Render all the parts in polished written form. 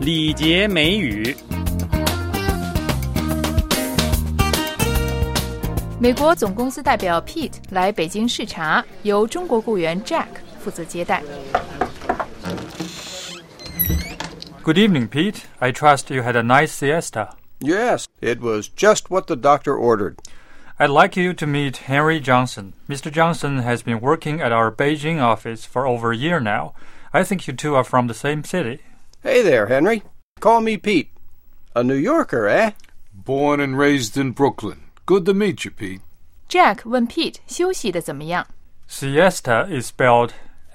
礼节美语。 美国总公司代表 Pete 来北京视察，由中国雇员 Jack 负责接待。 Good evening, Pete. I trust you had a nice siesta. Yes, it was just what the doctor ordered. I'd like you to meet Henry Johnson. Mr. Johnson has been working at our Beijing office for over a year now. I think you two are from the same city. Hey there, Henry. Call me Pete. A New Yorker, eh? Born and raised in Brooklyn. Good to meet you, Pete. Jack 问 Pete 休息的怎么样？ Siesta is spelled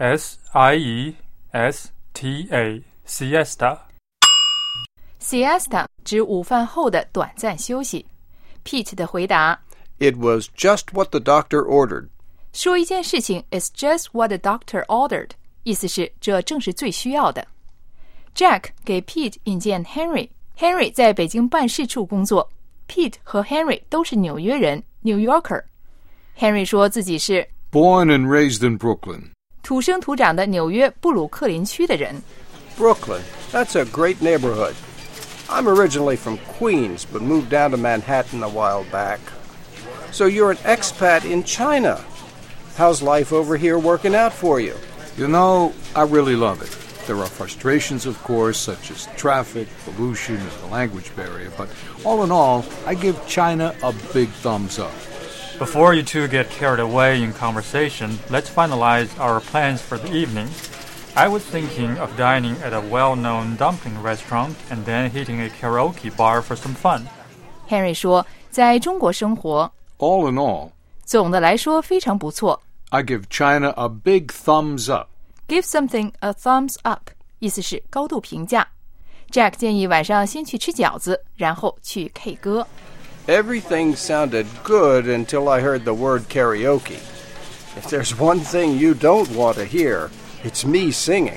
S-I-E-S-T-A, siesta. Siesta 指午饭后的短暂休息。Pete 的回答 It was just what the doctor ordered. 说一件事情 is just what the doctor ordered， 意思是这正是最需要的。Jack 给 Pete 引荐 Henry 在北京办事处工作。Pete 和 Henry 都是纽约人 New Yorker。 Henry 说自己是 Born and raised in Brooklyn. 土生土长的纽约布鲁克林区的人。 Brooklyn, that's a great neighborhood. I'm originally from Queens, but moved down to Manhattan a while back. So you're an expat in China. How's life over here working out for you? You know, I really love it. There are frustrations, of course, such as traffic, pollution, and the language barrier, but all in all, I give China a big thumbs up. Before you two get carried away in conversation, let's finalize our plans for the evening. I was thinking of dining at a well-known dumpling restaurant and then hitting a karaoke bar for some fun. Henry 说在中国生活 All in all, 总的来说非常不错。 I give China a big thumbs up. Give something a thumbs up 意思是高度评价。 Jack 建议晚上先去吃饺子，然后去 K 歌。 Everything sounded good until I heard the word karaoke. If there's one thing you don't want to hear, it's me singing.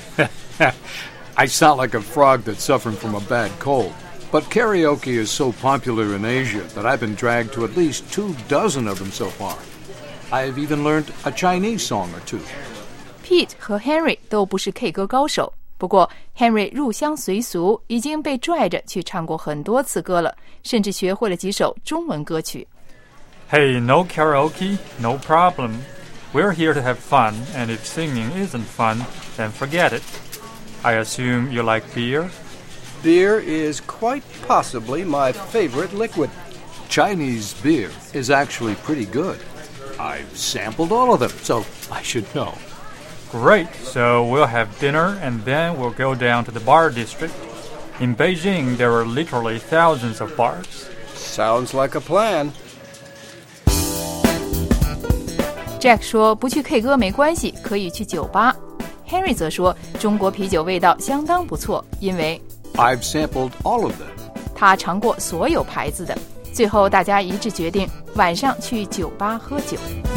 I sound like a frog that's suffering from a bad cold. But karaoke is so popular in Asia that I've been dragged to at least 24 of them so far. I've even learned a Chinese song or two. Pete 和 Henry 都不是 K 歌高手，不过 Henry 入乡随俗，已经被拽着去唱过很多次歌了，甚至学会了几首中文歌曲。 Hey, no karaoke? No problem. We're here to have fun, and if singing isn't fun, then forget it. I assume you like beer? Beer is quite possibly my favorite liquid. Chinese beer is actually pretty good. I've sampled all of them, so I should know. Great, so we'll have dinner and then we'll go down to the bar district. In Beijing, there are literally thousands of bars. Sounds like a plan. Jack 说不去 K 歌没关系，可以去酒吧。 Henry 则说中国啤酒味道相当不错，因为 I've sampled all of them. 他尝过所有牌子的。最后大家一致决定晚上去酒吧喝酒。